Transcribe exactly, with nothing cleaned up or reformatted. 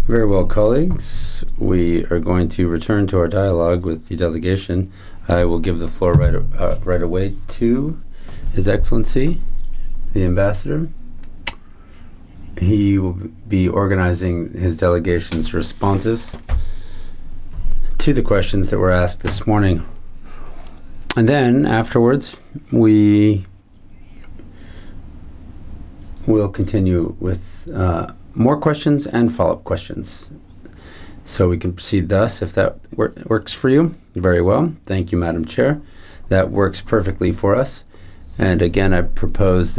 Very well, colleagues. We are going to return to our dialogue with the delegation. I will give the floor right, uh, right away to His Excellency, the Ambassador. He will be organizing his delegation's responses to the questions that were asked this morning. And then afterwards, we will continue with uh, more questions and follow-up questions. So we can proceed thus, if that wor- works for you. Very well. Thank you, Madam Chair. That works perfectly for us. And again, I propose